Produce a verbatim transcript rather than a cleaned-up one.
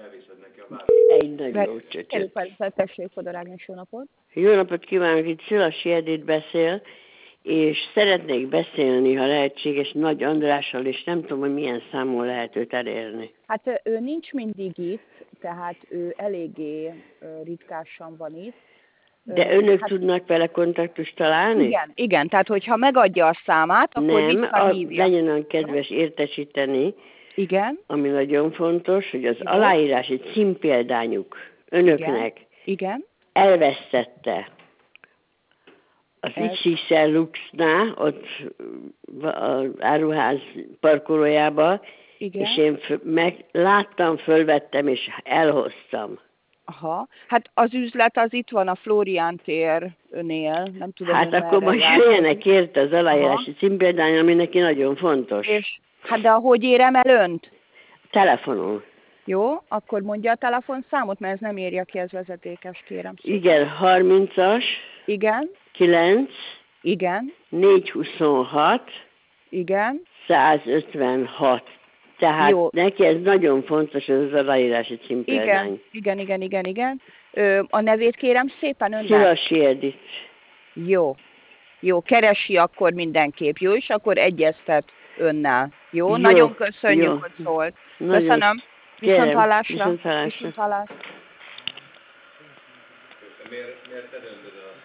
Egy nagyon csöcsöt. Tessék, Fodor Ágnes, jó napot! Jó napot kívánok, itt Szilasi Edith beszél, és szeretnék beszélni, ha lehetséges, Nagy Andrással, és nem tudom, hogy milyen számon lehet őt elérni. Hát ő nincs mindig itt, tehát ő eléggé ritkásan van itt. De önök hát, tudnak vele kontaktust találni? Igen, igen, tehát hogyha megadja a számát, akkor nem, visszahívja. Nem, legyen olyan kedves értesíteni, igen. ami nagyon fontos, hogy az Jó. aláírási címpéldányuk önöknek igen. igen. elvesztette az Ez... iksz iksz el Luxnál, ott az áruház parkolójába, Igen. és én meg láttam, fölvettem, és elhoztam. Aha, hát az üzlet az itt van a Flórián térnél, nem tudom, hát akkor majd jöjjenek érte az aláírási címpéldány, ami neki nagyon fontos. És, hát de ahogy érem el önt? Telefonon. Jó, akkor mondja a telefonszámot, mert ez nem érje ki, ez vezetékes, kérem szépen. Igen, harmincas. Igen. kilenc. Igen. négyszázhuszonhat. Igen. százötvenhat. Tehát jó. Neki ez nagyon fontos, ez az aláírási címpéldány. Igen, igen, igen, igen, igen. Ö, a nevét kérem szépen önnek? Szilasi Edith. Jó. Jó, keresi akkor mindenképp, jó? És akkor egyeztet önnel. Jó? jó nagyon köszönjük, jó. hogy szólt. Nagyon. Köszönöm. Viszont hallásra. Viszont hallásra. Viszont hallásra. Miért, miért te döntöd el